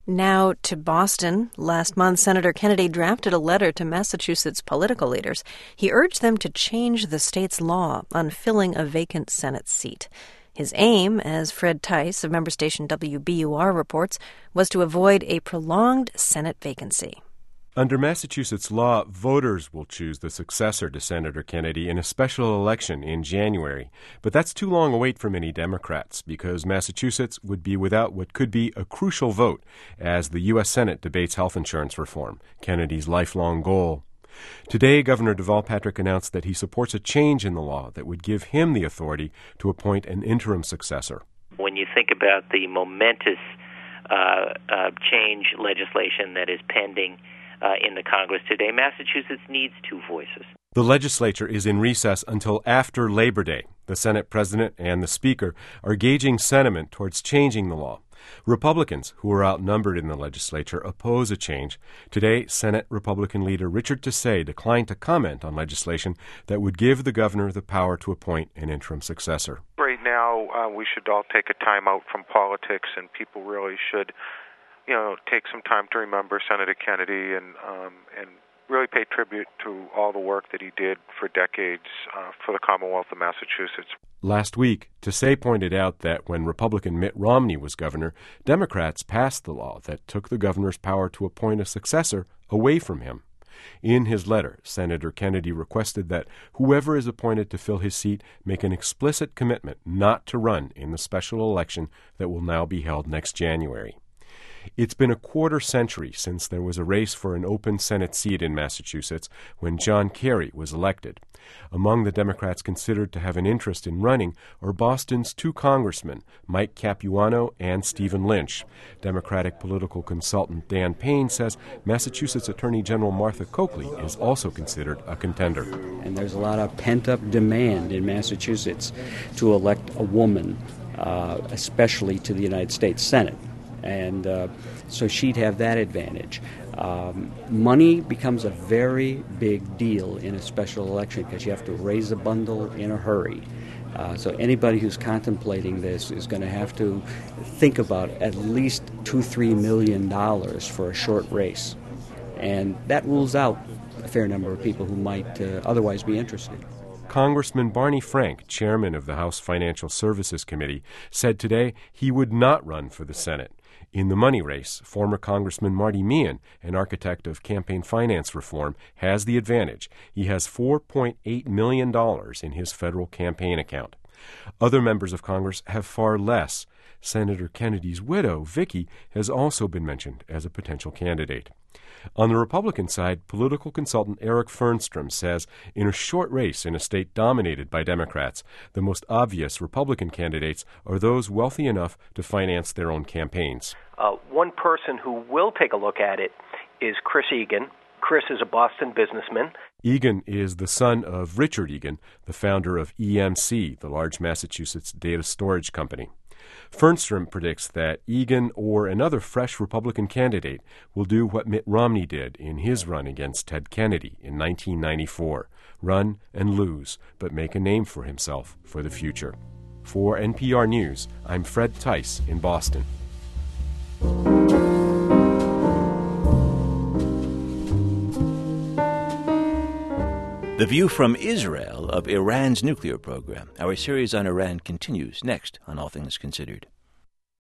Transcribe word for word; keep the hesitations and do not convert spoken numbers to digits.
Now to Boston. Last month, Senator Kennedy drafted a letter to Massachusetts political leaders. He urged them to change the state's law on filling a vacant Senate seat. His aim, as Fred Tice of member station W B U R reports, was to avoid a prolonged Senate vacancy. Under Massachusetts law, voters will choose the successor to Senator Kennedy in a special election in January. But that's too long a wait for many Democrats, because Massachusetts would be without what could be a crucial vote as the U S Senate debates health insurance reform, Kennedy's lifelong goal. Today, Governor Deval Patrick announced that he supports a change in the law that would give him the authority to appoint an interim successor. When you think about the momentous uh, uh, change legislation that is pending Uh, in the Congress today, Massachusetts needs two voices. The legislature is in recess until after Labor Day. The Senate President and the Speaker are gauging sentiment towards changing the law. Republicans, who are outnumbered in the legislature, oppose a change. Today, Senate Republican leader Richard Tisei declined to comment on legislation that would give the governor the power to appoint an interim successor. Right now, uh, we should all take a time out from politics, and people really should you know, take some time to remember Senator Kennedy and um, and really pay tribute to all the work that he did for decades uh, for the Commonwealth of Massachusetts. Last week, Tisei pointed out that when Republican Mitt Romney was governor, Democrats passed the law that took the governor's power to appoint a successor away from him. In his letter, Senator Kennedy requested that whoever is appointed to fill his seat make an explicit commitment not to run in the special election that will now be held next January. It's been a quarter century since there was a race for an open Senate seat in Massachusetts when John Kerry was elected. Among the Democrats considered to have an interest in running are Boston's two congressmen, Mike Capuano and Stephen Lynch. Democratic political consultant Dan Payne says Massachusetts Attorney General Martha Coakley is also considered a contender. And there's a lot of pent-up demand in Massachusetts to elect a woman, uh, especially to the United States Senate. And uh, so she'd have that advantage. Um, money becomes a very big deal in a special election because you have to raise a bundle in a hurry. Uh, so anybody who's contemplating this is going to have to think about at least two, three million dollars for a short race. And that rules out a fair number of people who might uh, otherwise be interested. Congressman Barney Frank, chairman of the House Financial Services Committee, said today he would not run for the Senate. In the money race, former Congressman Marty Meehan, an architect of campaign finance reform, has the advantage. He has four point eight million dollars in his federal campaign account. Other members of Congress have far less. Senator Kennedy's widow, Vicki, has also been mentioned as a potential candidate. On the Republican side, political consultant Eric Fernstrom says in a short race in a state dominated by Democrats, the most obvious Republican candidates are those wealthy enough to finance their own campaigns. Uh, one person who will take a look at it is Chris Egan. Chris is a Boston businessman. Egan is the son of Richard Egan, the founder of E M C, the large Massachusetts data storage company. Fernstrom predicts that Egan or another fresh Republican candidate will do what Mitt Romney did in his run against Ted Kennedy in nineteen ninety-four, run and lose, but make a name for himself for the future. For N P R News, I'm Fred Tice in Boston. The view from Israel of Iran's nuclear program. Our series on Iran continues next on All Things Considered.